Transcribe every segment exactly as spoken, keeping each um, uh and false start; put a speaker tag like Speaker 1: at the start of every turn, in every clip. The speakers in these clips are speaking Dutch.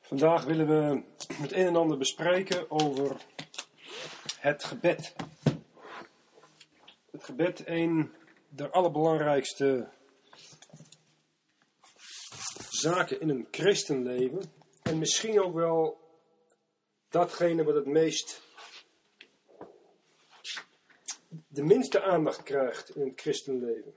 Speaker 1: Vandaag willen we het een en ander bespreken over het gebed. Het gebed, een der allerbelangrijkste zaken in een christenleven. En misschien ook wel datgene wat het meest, de minste aandacht krijgt in het christenleven.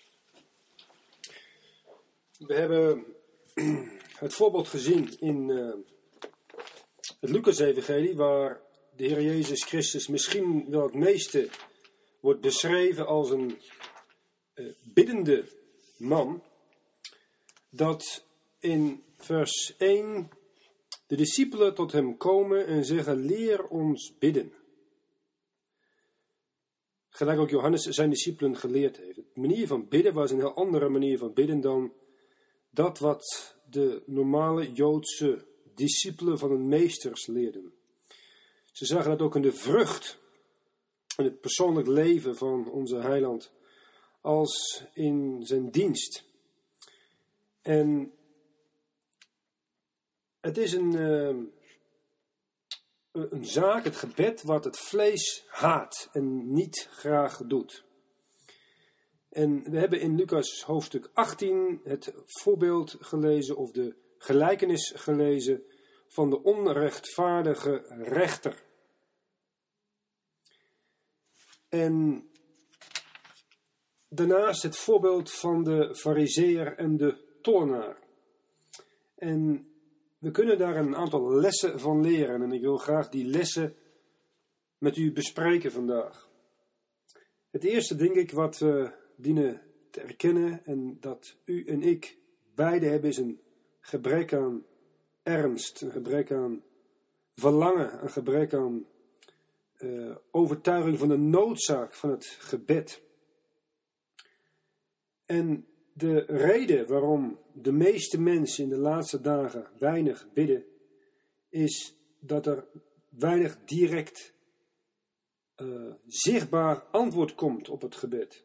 Speaker 1: We hebben het voorbeeld gezien in uh, het Lucas-evangelie, waar de Heer Jezus Christus misschien wel het meeste wordt beschreven als een uh, biddende man, dat in vers één de discipelen tot hem komen en zeggen: leer ons bidden. Gelijk ook Johannes zijn discipelen geleerd heeft. De manier van bidden was een heel andere manier van bidden dan dat wat de normale Joodse discipelen van hun meesters leerden. Ze zagen dat ook in de vrucht in het persoonlijk leven van onze heiland als in zijn dienst. En het is een, uh, een zaak, het gebed, wat het vlees haat en niet graag doet. En we hebben in Lucas hoofdstuk achttien het voorbeeld gelezen, of de gelijkenis gelezen, van de onrechtvaardige rechter. En daarnaast het voorbeeld van de farizeeër en de tollenaar. En we kunnen daar een aantal lessen van leren. En ik wil graag die lessen met u bespreken vandaag. Het eerste, denk ik, wat we dienen te erkennen, en dat u en ik beide hebben, is een gebrek aan ernst, een gebrek aan verlangen, een gebrek aan uh, overtuiging van de noodzaak van het gebed. En de reden waarom de meeste mensen in de laatste dagen weinig bidden, is dat er weinig direct uh, zichtbaar antwoord komt op het gebed.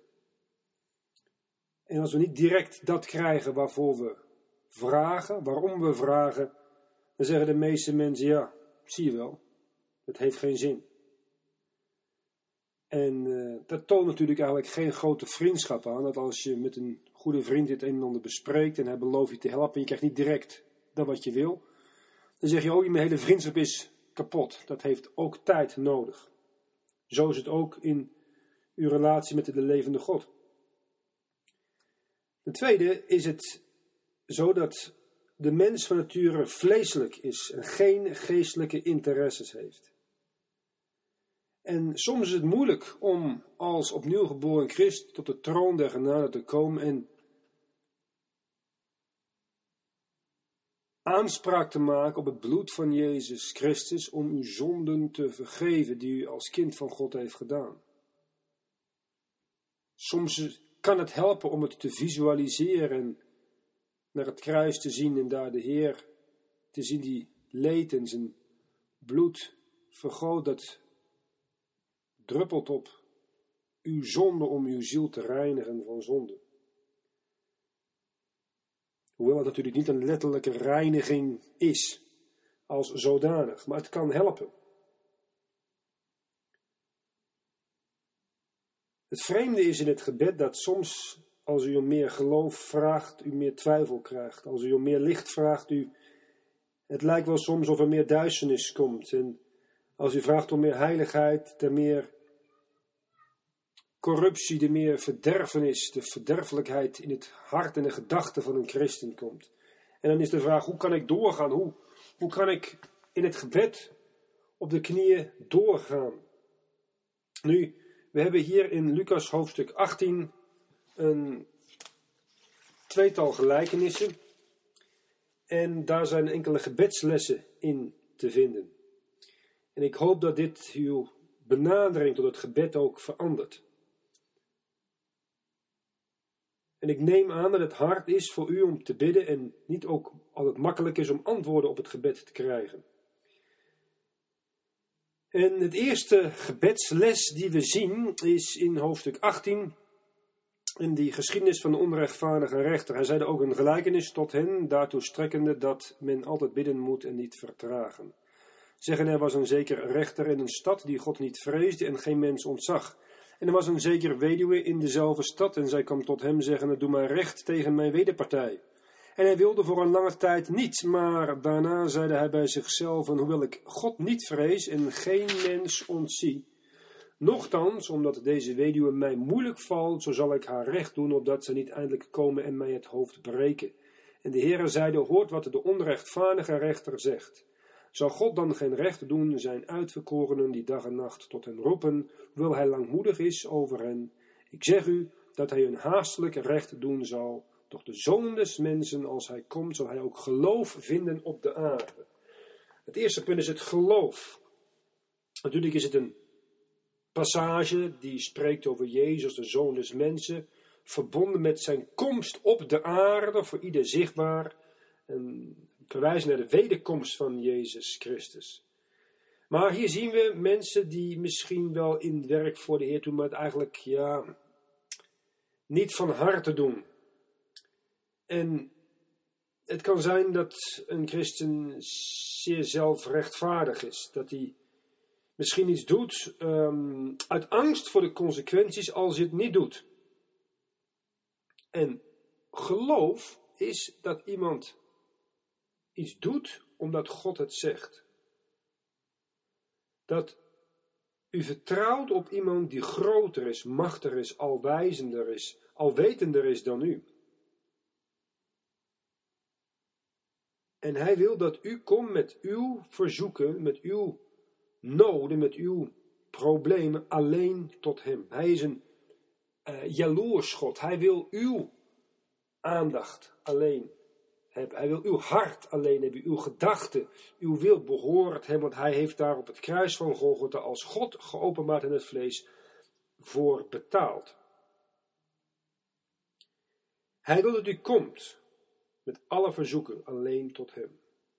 Speaker 1: En als we niet direct dat krijgen waarvoor we vragen, waarom we vragen, dan zeggen de meeste mensen: ja, zie je wel, het heeft geen zin. En uh, dat toont natuurlijk eigenlijk geen grote vriendschap aan, dat als je met een goede vriend dit een en ander bespreekt en hij belooft je te helpen en je krijgt niet direct dat wat je wil, dan zeg je: oh, mijn hele vriendschap is kapot. Dat heeft ook tijd nodig. Zo is het ook in uw relatie met de levende God. Ten tweede is het zo dat de mens van nature vleeselijk is en geen geestelijke interesses heeft. En soms is het moeilijk om als opnieuw geboren Christ tot de troon der genade te komen en aanspraak te maken op het bloed van Jezus Christus om uw zonden te vergeven die u als kind van God heeft gedaan. Soms kan het helpen om het te visualiseren en naar het kruis te zien en daar de Heer te zien die leed en zijn bloed vergoot, dat druppelt op uw zonde om uw ziel te reinigen van zonde. Hoewel het natuurlijk niet een letterlijke reiniging is als zodanig, maar het kan helpen. Het vreemde is in het gebed dat soms, als u om meer geloof vraagt, u meer twijfel krijgt. Als u om meer licht vraagt, u, het lijkt wel soms of er meer duisternis komt. En als u vraagt om meer heiligheid, er meer corruptie, de meer verderfenis, de verderfelijkheid in het hart en de gedachten van een christen komt. En dan is de vraag: hoe kan ik doorgaan? Hoe, hoe kan ik in het gebed op de knieën doorgaan? Nu, we hebben hier in Lucas hoofdstuk achttien een tweetal gelijkenissen. En daar zijn enkele gebedslessen in te vinden. En ik hoop dat dit uw benadering tot het gebed ook verandert. En ik neem aan dat het hard is voor u om te bidden en niet ook altijd makkelijk is om antwoorden op het gebed te krijgen. En het eerste gebedsles die we zien is in hoofdstuk achttien in die geschiedenis van de onrechtvaardige rechter. Hij zeide ook een gelijkenis tot hen, daartoe strekkende dat men altijd bidden moet en niet vertragen. Zeggen, er was een zeker rechter in een stad die God niet vreesde en geen mens ontzag. En er was een zeker weduwe in dezelfde stad en zij kwam tot hem zeggen, doe maar recht tegen mijn wederpartij. En hij wilde voor een lange tijd niet, maar daarna zeide hij bij zichzelf, hoewel ik God niet vrees en geen mens ontzie, nochtans, omdat deze weduwe mij moeilijk valt, zo zal ik haar recht doen, opdat ze niet eindelijk komen en mij het hoofd breken. En de Heere zeide, hoort wat de onrechtvaardige rechter zegt. Zal God dan geen recht doen zijn uitverkorenen die dag en nacht tot hem roepen, hoewel hij langmoedig is over hen? Ik zeg u dat hij hun haastelijk recht doen zal. Doch de Zoon des mensen, als hij komt, zal hij ook geloof vinden op de aarde. Het eerste punt is het geloof. Natuurlijk is het een passage die spreekt over Jezus, de Zoon des mensen, verbonden met zijn komst op de aarde, voor ieder zichtbaar, en verwijzen naar de wederkomst van Jezus Christus. Maar hier zien we mensen die misschien wel in werk voor de Heer doen, maar het eigenlijk ja, niet van harte doen. En het kan zijn dat een christen zeer zelfrechtvaardig is, dat hij misschien iets doet um, uit angst voor de consequenties als hij het niet doet. En geloof is dat iemand iets doet omdat God het zegt. Dat u vertrouwt op iemand die groter is, machtiger is, alwijzender is, alwetender is dan u. En hij wil dat u komt met uw verzoeken, met uw noden, met uw problemen alleen tot hem. Hij is een uh, jaloers God. Hij wil uw aandacht alleen hebben. Hij wil uw hart alleen hebben, uw gedachten, uw wil behoort hem, want hij heeft daar op het kruis van Golgotha als God geopenbaard in het vlees voor betaald. Hij wil dat u komt met alle verzoeken alleen tot hem.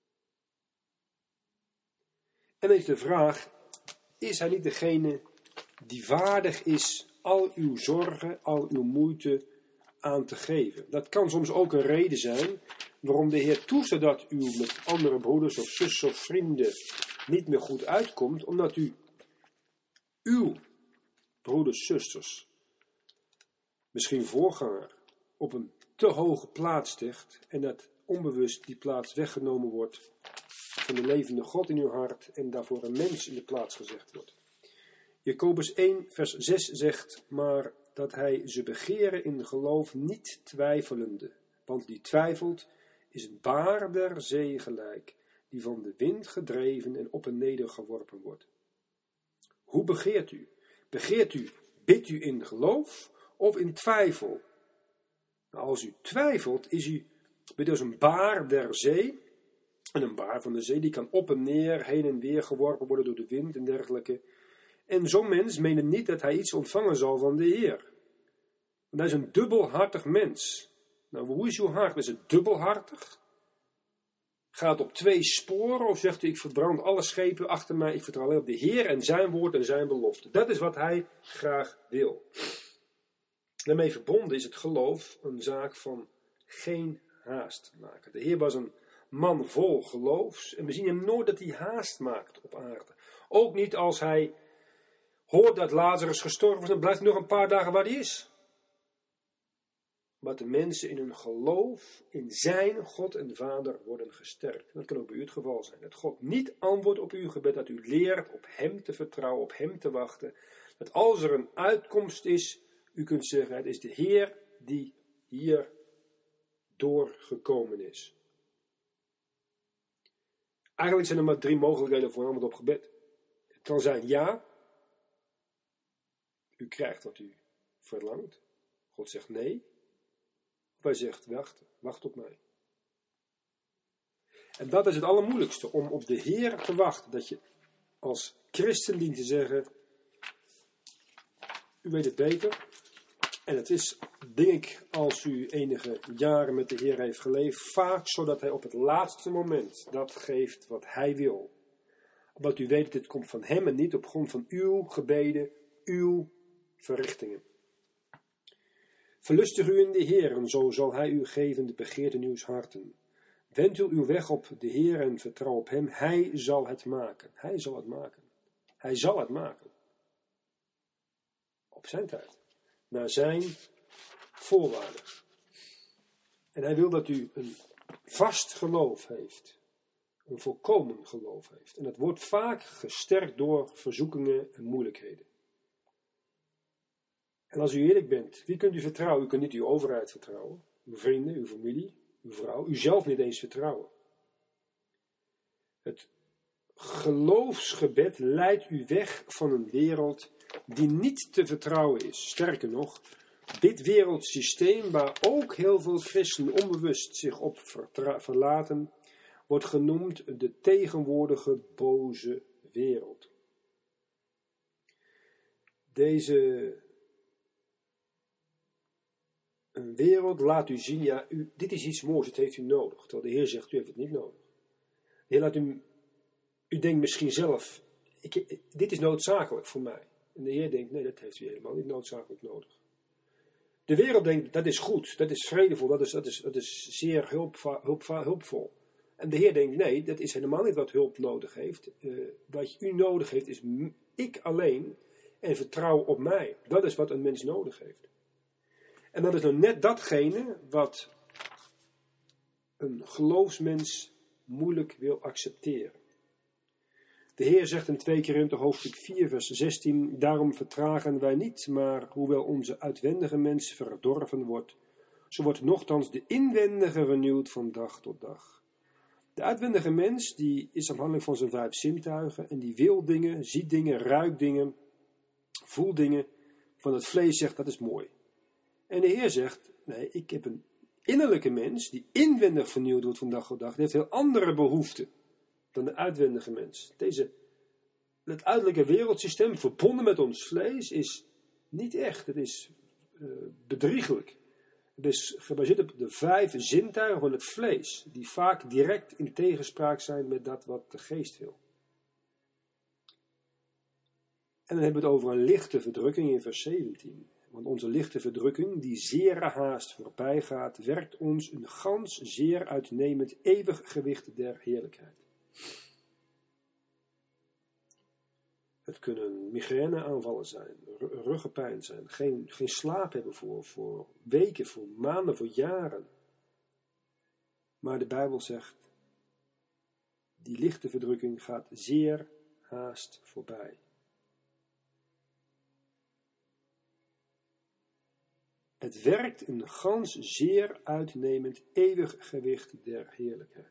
Speaker 1: En dan is de vraag, is hij niet degene die waardig is al uw zorgen, al uw moeite aan te geven? Dat kan soms ook een reden zijn waarom de Heer toestaat dat u met andere broeders of zussen of vrienden niet meer goed uitkomt, omdat u uw broeders, zusters, misschien voorganger, op een te hoge plaats stegt en dat onbewust die plaats weggenomen wordt van de levende God in uw hart en daarvoor een mens in de plaats gezegd wordt. Jacobus één vers zes zegt, maar dat hij ze begeren in geloof niet twijfelende, want die twijfelt is een baar der zee gelijk, die van de wind gedreven en op en neder geworpen wordt. Hoe begeert u? Begeert u, bidt u in geloof of in twijfel? Nou, als u twijfelt, is u dus een baar der zee. En een baar van de zee, die kan op en neer, heen en weer geworpen worden door de wind en dergelijke. En zo'n mens meent niet dat hij iets ontvangen zal van de Heer. Want hij is een dubbelhartig mens. Nou, hoe is uw hart? Is het dubbelhartig? Gaat op twee sporen of zegt u, ik verbrand alle schepen achter mij, ik vertrouw alleen op de Heer en zijn woord en zijn belofte. Dat is wat hij graag wil. Daarmee verbonden is het geloof een zaak van geen haast maken. De Heer was een man vol geloofs en we zien hem nooit dat hij haast maakt op aarde. Ook niet als hij hoort dat Lazarus gestorven is, dan blijft hij nog een paar dagen waar hij is. Maar de mensen in hun geloof in zijn God en Vader worden gesterkt. Dat kan ook bij u het geval zijn. Dat God niet antwoordt op uw gebed, dat u leert op hem te vertrouwen, op hem te wachten. Dat als er een uitkomst is, u kunt zeggen, het is de Heer die hier doorgekomen is. Eigenlijk zijn er maar drie mogelijkheden voor een antwoord op gebed. Het kan zijn ja, u krijgt wat u verlangt. God zegt nee. Of hij zegt wacht, wacht op mij. En dat is het allermoeilijkste, om op de Heer te wachten. Dat je als christen dient te zeggen, u weet het beter. En het is, denk ik, als u enige jaren met de Heer heeft geleefd, vaak zodat hij op het laatste moment dat geeft wat hij wil. Omdat u weet dat dit komt van hem en niet op grond van uw gebeden, uw verrichtingen. Verlustig u in de Heer, en zo zal hij u geven de begeerte uws harten. Wend u uw weg op de Heer en vertrouw op hem. Hij zal het maken. Hij zal het maken. Hij zal het maken. Op zijn tijd. Naar zijn voorwaarden. En hij wil dat u een vast geloof heeft. Een volkomen geloof heeft. En dat wordt vaak gesterkt door verzoekingen en moeilijkheden. En als u eerlijk bent, wie kunt u vertrouwen? U kunt niet uw overheid vertrouwen. Uw vrienden, uw familie, uw vrouw. U zelf niet eens vertrouwen. Het geloofsgebed leidt u weg van een wereld die niet te vertrouwen is. Sterker nog, dit wereldsysteem waar ook heel veel christenen onbewust zich op verlaten, wordt genoemd de tegenwoordige boze wereld. Deze een wereld laat u zien, ja, u, dit is iets moois, het heeft u nodig. Terwijl de Heer zegt, u heeft het niet nodig. De Heer laat u, u denkt misschien zelf, ik, dit is noodzakelijk voor mij. En de Heer denkt, nee, dat heeft u helemaal niet noodzakelijk nodig. De wereld denkt, dat is goed, dat is vredevol, dat is, dat is, dat is zeer hulpva, hulpva, hulpvol. En de Heer denkt, nee, dat is helemaal niet wat hulp nodig heeft. Uh, wat u nodig heeft, is ik alleen en vertrouw op mij. Dat is wat een mens nodig heeft. En dat is nou net datgene wat een geloofsmens moeilijk wil accepteren. De Heer zegt in twee Korinthe hoofdstuk vier vers zestien, daarom vertragen wij niet, maar hoewel onze uitwendige mens verdorven wordt, zo wordt nochtans de inwendige vernieuwd van dag tot dag. De uitwendige mens die is afhankelijk van zijn vijf zintuigen en die wil dingen, ziet dingen, ruikt dingen, voelt dingen. Van het vlees zegt dat is mooi. En de Heer zegt, nee, ik heb een innerlijke mens die inwendig vernieuwd wordt van dag tot dag. Die heeft heel andere behoeften dan de uitwendige mens. Deze, het uiterlijke wereldsysteem verbonden met ons vlees is niet echt. Het is uh, bedriegelijk. Het is gebaseerd op de vijf zintuigen van het vlees, die vaak direct in tegenspraak zijn met dat wat de geest wil. En dan hebben we het over een lichte verdrukking in vers zeventien. Want onze lichte verdrukking, die zeer haast voorbij gaat, werkt ons een gans zeer uitnemend eeuwig gewicht der heerlijkheid. Het kunnen migraineaanvallen zijn, ruggenpijn zijn, geen, geen slaap hebben voor, voor weken, voor maanden, voor jaren. Maar de Bijbel zegt, die lichte verdrukking gaat zeer haast voorbij. Het werkt een gans zeer uitnemend eeuwig gewicht der heerlijkheid.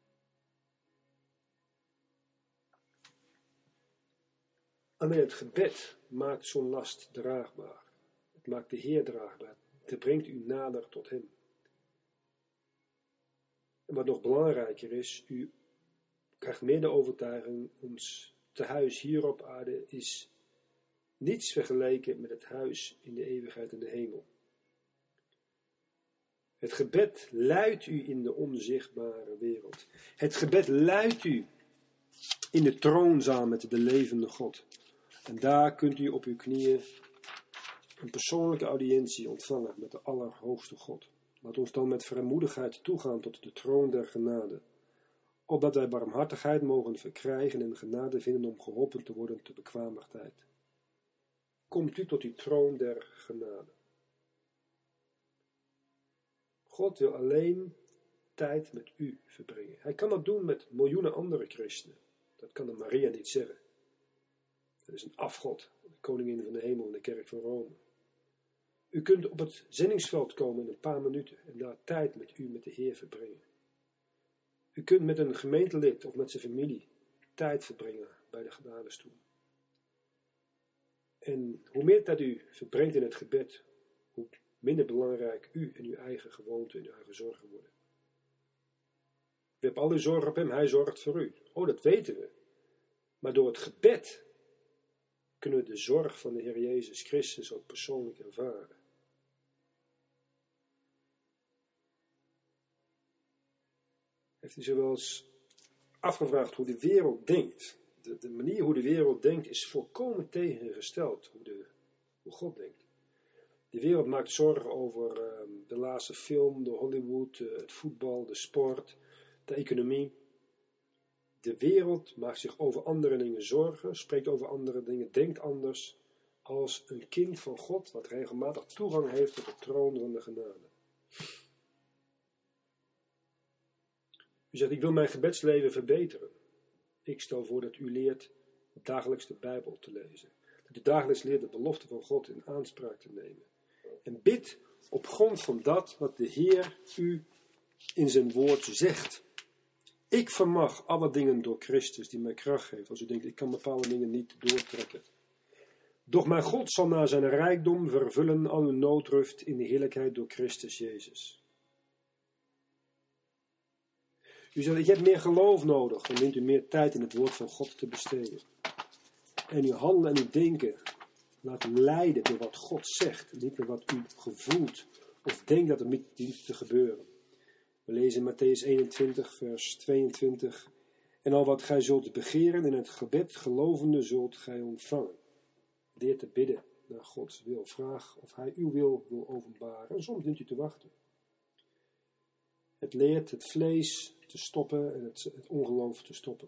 Speaker 1: Alleen het gebed maakt zo'n last draagbaar. Het maakt de Heer draagbaar. Het brengt u nader tot hem. En wat nog belangrijker is, u krijgt meer de overtuiging, ons tehuis hier op aarde is niets vergeleken met het huis in de eeuwigheid in de hemel. Het gebed leidt u in de onzichtbare wereld. Het gebed leidt u in de troonzaal met de levende God. En daar kunt u op uw knieën een persoonlijke audiëntie ontvangen met de Allerhoogste God. Laat ons dan met vrijmoedigheid toegaan tot de troon der genade, opdat wij barmhartigheid mogen verkrijgen en genade vinden om geholpen te worden te bekwamer tijd. Komt u tot die troon der genade. God wil alleen tijd met u verbrengen. Hij kan dat doen met miljoenen andere christenen. Dat kan de Maria niet zeggen. Dat is een afgod, de koningin van de hemel in de kerk van Rome. U kunt op het zendingsveld komen in een paar minuten en daar tijd met u, met de Heer verbrengen. U kunt met een gemeentelid of met zijn familie tijd verbrengen bij de genadestoel. En hoe meer tijd u verbrengt in het gebed, hoe minder belangrijk u en uw eigen gewoonten en uw eigen zorgen worden. U hebt al uw zorgen op hem, hij zorgt voor u. Oh, dat weten we. Maar door het gebed kunnen we de zorg van de Heer Jezus Christus ook persoonlijk ervaren. Heeft u zich wel eens afgevraagd hoe de wereld denkt? De, de manier hoe de wereld denkt is volkomen tegengesteld hoe, de, hoe God denkt. De wereld maakt zorgen over uh, de laatste film, de Hollywood, uh, het voetbal, de sport, de economie. De wereld maakt zich over andere dingen zorgen, spreekt over andere dingen, denkt anders als een kind van God, wat regelmatig toegang heeft tot de troon van de genade. U zegt, ik wil mijn gebedsleven verbeteren. Ik stel voor dat u leert dagelijks de Bijbel te lezen. Dat u dagelijks leert de belofte van God in aanspraak te nemen. En bid op grond van dat wat de Heer u in zijn woord zegt. Ik vermag alle dingen door Christus die mij kracht geeft. Als u denkt, ik kan bepaalde dingen niet doortrekken. Doch mijn God zal naar zijn rijkdom vervullen al uw nooddruft in de heerlijkheid door Christus Jezus. U zegt, ik heb meer geloof nodig. Dan neemt u meer tijd in het woord van God te besteden. En uw handelen en uw denken laten leiden door wat God zegt. Niet door wat u gevoelt of denkt dat er niet dient te gebeuren. We lezen in Matthäus eenentwintig, vers tweeëntwintig. En al wat gij zult begeren in het gebed gelovende zult gij ontvangen. Leer te bidden naar Gods wil. Vraag of hij uw wil wil openbaren. En soms dient u te wachten. Het leert het vlees te stoppen en het, het ongeloof te stoppen.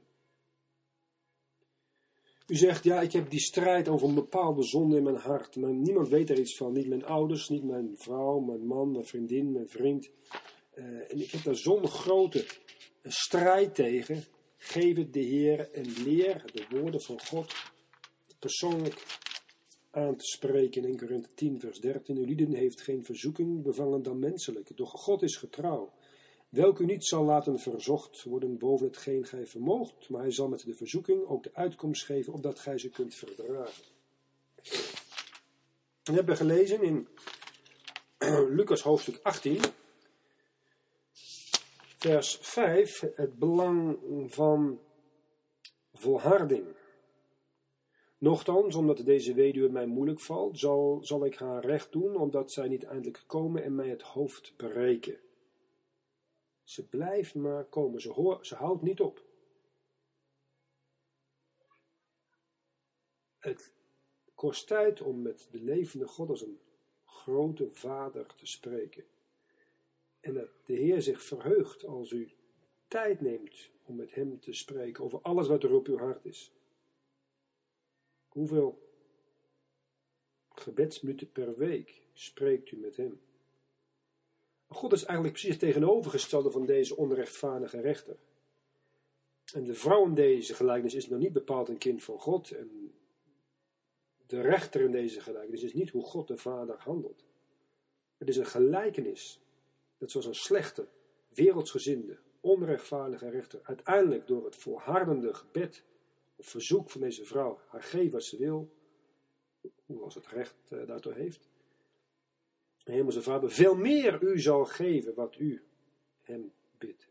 Speaker 1: U zegt, ja, ik heb die strijd over een bepaalde zonde in mijn hart. Maar niemand weet er iets van. Niet mijn ouders, niet mijn vrouw, mijn man, mijn vriendin, mijn vriend. Uh, en ik heb daar zo'n grote strijd tegen. Geef het de Heer en leer de woorden van God persoonlijk aan te spreken. In Eerste Korinthe tien, vers dertien. Ulieden heeft geen verzoeking bevangen dan menselijke. Doch God is getrouw. Welke u niet zal laten verzocht worden boven hetgeen gij vermoogt, maar hij zal met de verzoeking ook de uitkomst geven, opdat gij ze kunt verdragen. We hebben gelezen in Lucas hoofdstuk achttien, vers vijf, het belang van volharding. Nochtans, omdat deze weduwe mij moeilijk valt, zal, zal ik haar recht doen, omdat zij niet eindelijk komen en mij het hoofd breken. Ze blijft maar komen, ze, hoor, ze houdt niet op. Het kost tijd om met de levende God als een grote vader te spreken. En dat de Heer zich verheugt als u tijd neemt om met hem te spreken over alles wat er op uw hart is. Hoeveel gebedsminuten per week spreekt u met hem? God is eigenlijk precies het tegenovergestelde van deze onrechtvaardige rechter. En de vrouw in deze gelijkenis is nog niet bepaald een kind van God. En de rechter in deze gelijkenis is niet hoe God de Vader handelt. Het is een gelijkenis. Dat zoals een slechte, wereldsgezinde, onrechtvaardige rechter uiteindelijk door het volhardende gebed of verzoek van deze vrouw haar geeft wat ze wil, hoewel ze het recht uh, daartoe heeft, de Hemelse Vader veel meer u zal geven wat u hem bidt.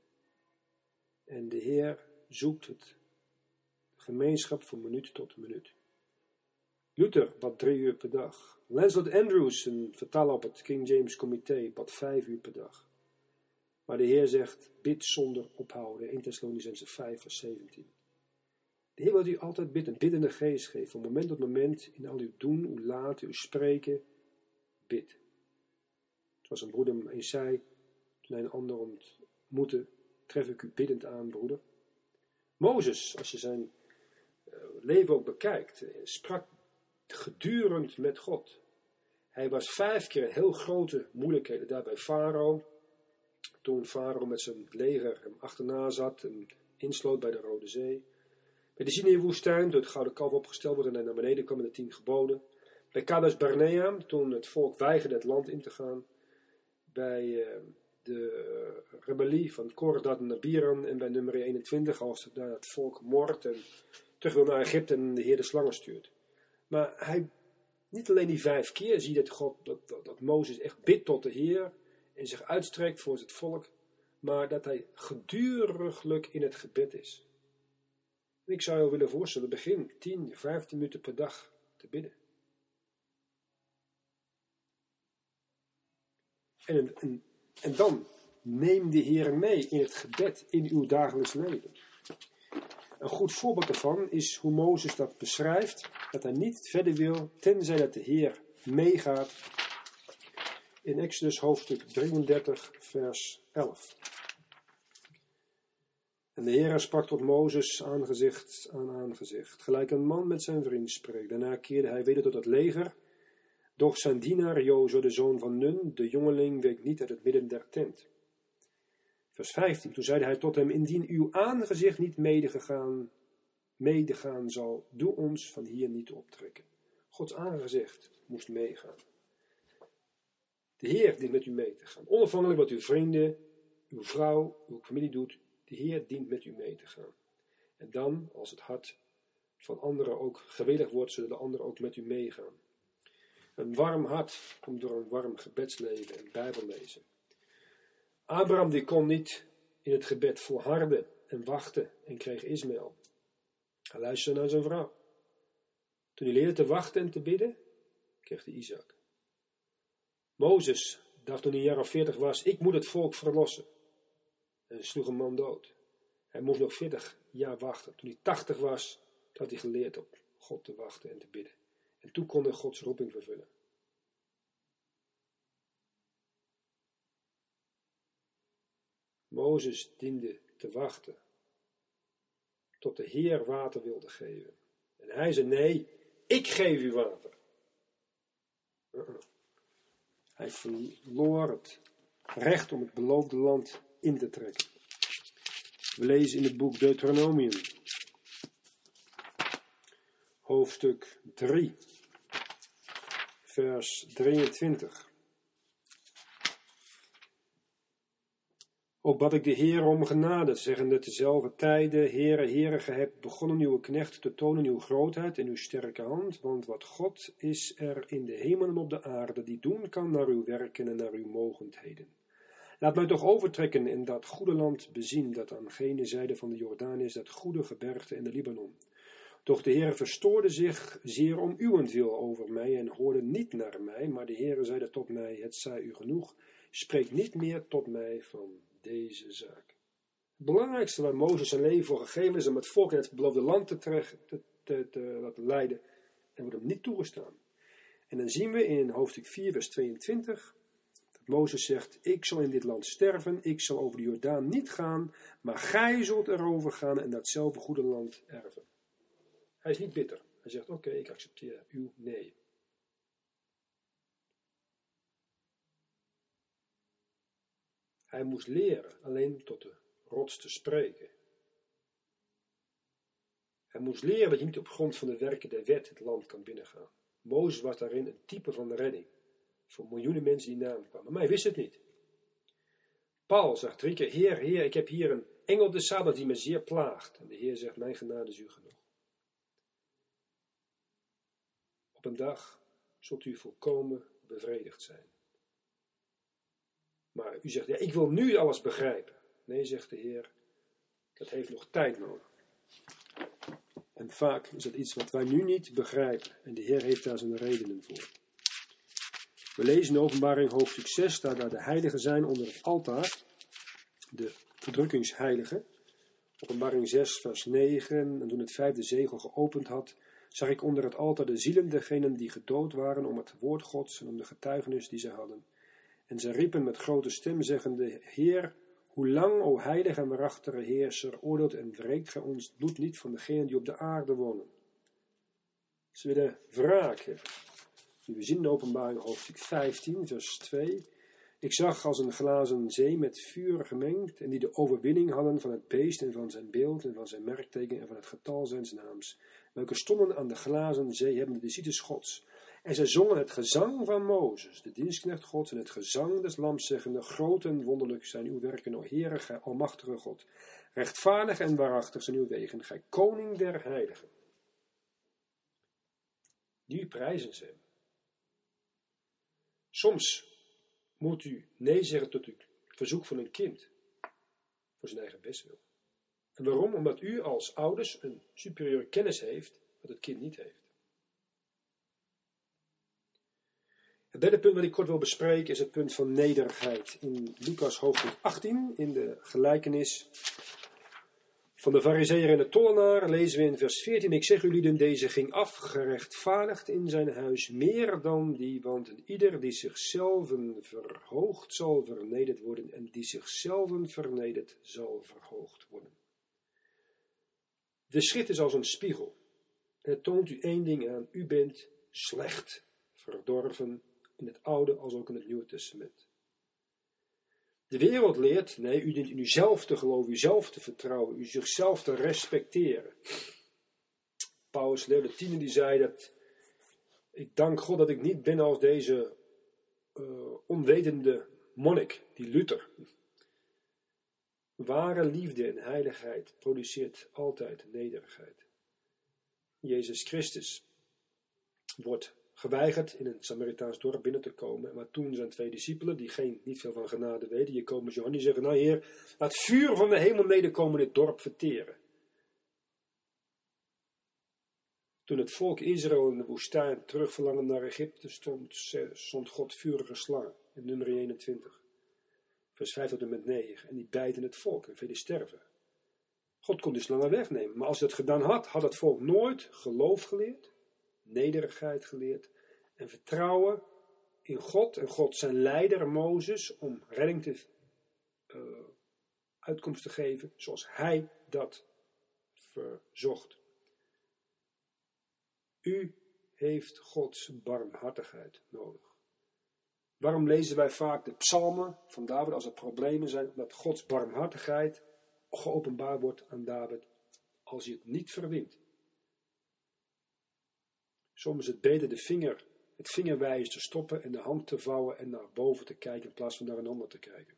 Speaker 1: En de Heer zoekt het gemeenschap van minuut tot minuut. Luther bad drie uur per dag. Lancelot Andrewes, een vertaler op het King James Comité, bad vijf uur per dag. Maar de Heer zegt, bid zonder ophouden. Eerste Thessalonicenzen vijf vers zeventien. De Heer wil u altijd bidden, een biddende geest geven. Van moment tot moment, in al uw doen, uw laten, uw spreken, bid. Zoals een broeder me eens zei, toen hij een ander ontmoette, tref ik u biddend aan, broeder. Mozes, als je zijn uh, leven ook bekijkt, sprak gedurend met God. Hij was vijf keer in heel grote moeilijkheden daar bij Farao. Toen Farao met zijn leger hem achterna zat en insloot bij de Rode Zee. Bij de Sinai-woestijn, toen het gouden kalf opgesteld werd en hij naar beneden kwam met de tien geboden. Bij Kades Barnea, toen het volk weigerde het land in te gaan. Bij uh, de rebellie van Kordat en Abiram en bij nummer eenentwintig, als daar het volk moordt en terug wil naar Egypte en de Heer de slangen stuurt. Maar hij, niet alleen die vijf keer zie je dat, God, dat, dat, dat Mozes echt bidt tot de Heer en zich uitstrekt voor het volk, maar dat hij geduriglijk in het gebed is. En ik zou je willen voorstellen, begin tien, vijftien minuten per dag te bidden. En, en, en dan neem de Heer mee in het gebed in uw dagelijks leven. Een goed voorbeeld daarvan is hoe Mozes dat beschrijft, dat hij niet verder wil, tenzij dat de Heer meegaat in Exodus hoofdstuk drieëndertig, vers elf. En de Heere sprak tot Mozes aangezicht aan aangezicht, gelijk een man met zijn vriend spreekt. Daarna keerde hij weder tot het leger, doch zijn dienaar Jozua, de zoon van Nun, de jongeling, week niet uit het midden der tent. Vers vijftien, toen zeide hij tot hem, indien uw aangezicht niet medegegaan, medegaan zal, doe ons van hier niet optrekken. Gods aangezicht moest meegaan. De Heer dient met u mee te gaan. Onafhankelijk wat uw vrienden, uw vrouw, uw familie doet, de Heer dient met u mee te gaan. En dan, als het hart van anderen ook gewillig wordt, zullen de anderen ook met u meegaan. Een warm hart komt door een warm gebedsleven en bijbellezen. Abraham die kon niet in het gebed volharden en wachten en kreeg Ismaël. Hij luisterde naar zijn vrouw. Toen hij leerde te wachten en te bidden, kreeg hij Isaac. Mozes dacht toen hij een jaar of veertig was, ik moet het volk verlossen. En sloeg een man dood. Hij moest nog veertig jaar wachten. Toen hij tachtig was, had hij geleerd op God te wachten en te bidden. En toen kon hij Gods roeping vervullen. Mozes diende te wachten tot de Heer water wilde geven. En hij zei, nee, ik geef u water. Uh-uh. Hij verloor het recht om het beloofde land in te trekken. We lezen in het boek Deuteronomium, hoofdstuk drie, vers drieëntwintig. Ook bad ik de Heer om genade, zeggende tezelfde tijde, Heere, Heere, ge hebt begonnen uw knecht te tonen uw grootheid en uw sterke hand, want wat God is er in de hemel en op de aarde, die doen kan naar uw werken en naar uw mogendheden. Laat mij toch overtrekken en dat goede land bezien, dat aan gene zijde van de Jordaan is, dat goede gebergte en de Libanon. Doch de Heer verstoorde zich zeer om uwentwil over mij en hoorde niet naar mij, maar de Heer zeide tot mij, het zij u genoeg, spreek niet meer tot mij van deze zaak. Het belangrijkste waar Mozes zijn leven voor gegeven is om het volk in het beloofde land te, te, te, te laten leiden, en wordt hem niet toegestaan. En dan zien we in hoofdstuk vier, vers tweeëntwintig, dat Mozes zegt, ik zal in dit land sterven, ik zal over de Jordaan niet gaan, maar gij zult erover gaan en datzelfde goede land erven. Hij is niet bitter. Hij zegt, oké, okay, ik accepteer uw nee. Hij moest leren alleen tot de rots te spreken. Hij moest leren dat je niet op grond van de werken der wet het land kan binnengaan. Mozes was daarin een type van de redding. Voor miljoenen mensen die naam kwamen. Maar hij wist het niet. Paul zegt drie keer, Heer, Heer, ik heb hier een engel des Satans die me zeer plaagt. En de Heer zegt, mijn genade is u genoeg. Op een dag zult u volkomen bevredigd zijn. Maar u zegt, ja, ik wil nu alles begrijpen. Nee, zegt de Heer, dat heeft nog tijd nodig. En vaak is dat iets wat wij nu niet begrijpen. En de Heer heeft daar zijn redenen voor. We lezen in Openbaring hoofdstuk zes, daar, daar de heiligen zijn onder het altaar. De verdrukkingsheiligen. Openbaring zes, vers negen. En toen het vijfde zegel geopend had, zag ik onder het altaar de zielen dergenen die gedood waren om het woord Gods en om de getuigenis die ze hadden. En ze riepen met grote stem, zeggende, Heer, hoe lang, o heilige en waarachtige Heerser, oordeelt en wreekt gij ons bloed niet van degenen die op de aarde wonen. Ze willen wraak hebben. Nu we zien in Openbaring hoofdstuk vijftien, vers twee. Ik zag als een glazen zee met vuur gemengd, en die de overwinning hadden van het beest en van zijn beeld en van zijn merkteken en van het getal zijns naams, welke stonden aan de glazen zee, hebben de ziektes Gods. En zij zongen het gezang van Mozes, de dienstknecht Gods, en het gezang des lams, zeggende, groot en wonderlijk zijn uw werken, o Heere, gij almachtige God. Rechtvaardig en waarachtig zijn uw wegen, gij koning der heiligen. Die prijzen ze. Soms moet u nee zeggen tot uw verzoek van een kind, voor zijn eigen bestwil. En waarom? Omdat u als ouders een superieure kennis heeft, wat het kind niet heeft. Het derde punt wat ik kort wil bespreken is het punt van nederigheid. In Lucas hoofdstuk achttien, in de gelijkenis Van de farizeeër en de tollenaar lezen we in vers veertien. Ik zeg jullie, deze ging af, gerechtvaardigd in zijn huis, meer dan die, want een ieder die zichzelf verhoogd zal vernederd worden, en die zichzelf vernedert zal verhoogd worden. De schrift is als een spiegel. Het toont u één ding aan, u bent slecht, verdorven, in het Oude als ook in het Nieuwe Testament. De wereld leert, nee, u dient in uzelf te geloven, uzelf te vertrouwen, u zichzelf te respecteren. Paulus Leo de Tiende die zei dat, ik dank God dat ik niet ben als deze uh, onwetende monnik, die Luther. Ware liefde en heiligheid produceert altijd nederigheid. Jezus Christus wordt geweigerd in een Samaritaans dorp binnen te komen. Maar toen zijn twee discipelen, die geen, niet veel van genade weten, die komen Johan, die zeggen, nou Heer, laat vuur van de hemel nederkomen dit dorp verteren. Toen het volk Israël in de woestijn terugverlangen naar Egypte, stond, stond God vurige slangen, in nummer eenentwintig. Vers vijf tot en met negen. En die bijten het volk en velen sterven. God kon die slangen wegnemen. Maar als hij het gedaan had, had het volk nooit geloof geleerd, nederigheid geleerd en vertrouwen in God en God zijn leider Mozes om redding te uh, uitkomst te geven zoals hij dat verzocht. U heeft Gods barmhartigheid nodig. Waarom lezen wij vaak de psalmen van David als er problemen zijn? Omdat Gods barmhartigheid geopenbaard wordt aan David als hij het niet verdient. Soms is het beter de vinger, het vingerwijs te stoppen en de hand te vouwen en naar boven te kijken in plaats van naar een ander te kijken.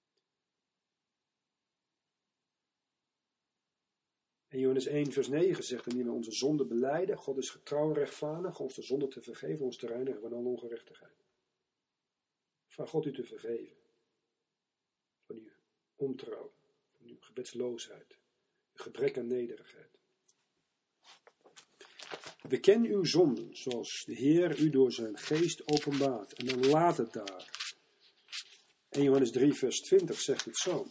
Speaker 1: En Johannes één vers negen zegt, indien we onze zonde belijden, God is getrouw en rechtvaardig, ons de zonde te vergeven, ons te reinigen van alle ongerechtigheid. Vraag God u te vergeven. Van uw ontrouw, van uw gebedsloosheid, uw gebrek aan nederigheid. Beken uw zonden, zoals de Heer u door zijn geest openbaart. En dan laat het daar. En Johannes drie vers twintig zegt het zo.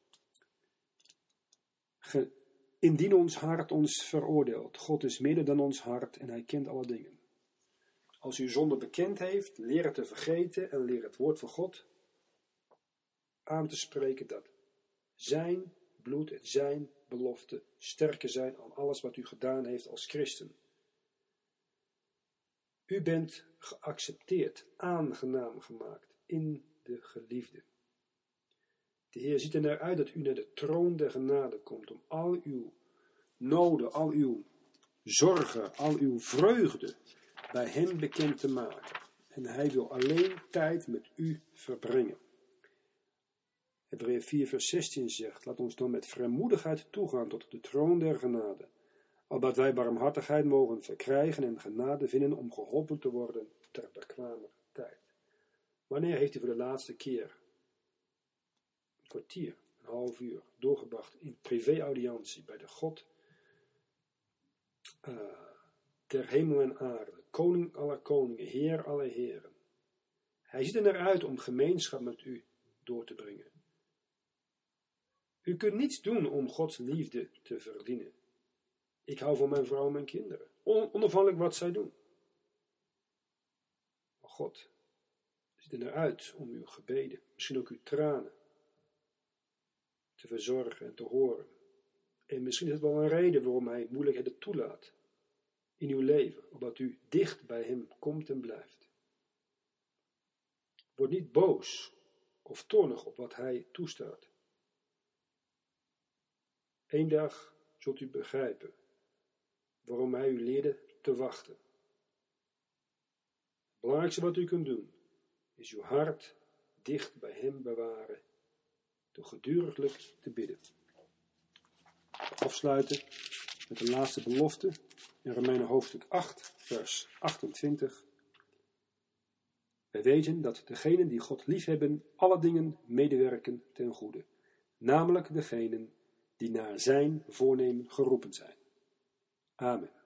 Speaker 1: Ge, indien ons hart ons veroordeelt, God is midden dan ons hart en hij kent alle dingen. Als u zonde bekend heeft, leer het te vergeten en leer het woord van God aan te spreken dat zijn bloed en zijn belofte sterker zijn dan alles wat u gedaan heeft als christen. U bent geaccepteerd, aangenaam gemaakt in de geliefde. De Heer ziet er naar uit dat u naar de troon der genade komt om al uw noden, al uw zorgen, al uw vreugde bij hem bekend te maken. En hij wil alleen tijd met u verbrengen. Hebreeën vier vers zestien zegt, laat ons dan met vrijmoedigheid toegaan tot de troon der genade, opdat wij barmhartigheid mogen verkrijgen en genade vinden om geholpen te worden ter bekwamer tijd. Wanneer heeft u voor de laatste keer een kwartier, een half uur doorgebracht in privé-audiëntie bij de God uh, der hemel en aarde, koning aller koningen, heer aller heren. Hij ziet er naar uit om gemeenschap met u door te brengen. U kunt niets doen om Gods liefde te verdienen. Ik hou van mijn vrouw en mijn kinderen, on- onafhankelijk wat zij doen. Maar God ziet er naar uit om uw gebeden, misschien ook uw tranen, te verzorgen en te horen. En misschien is het wel een reden waarom hij moeilijkheden toelaat in uw leven, opdat u dicht bij hem komt en blijft. Word niet boos of toornig op wat hij toestaat. Eén dag zult u begrijpen waarom hij u leerde te wachten. Het belangrijkste wat u kunt doen, is uw hart dicht bij hem bewaren, door geduriglijk te bidden. Afsluiten met de laatste belofte in Romeinen hoofdstuk acht, vers achtentwintig. Wij weten dat degenen die God liefhebben, alle dingen medewerken ten goede, namelijk degenen die naar zijn voornemen geroepen zijn. Amen.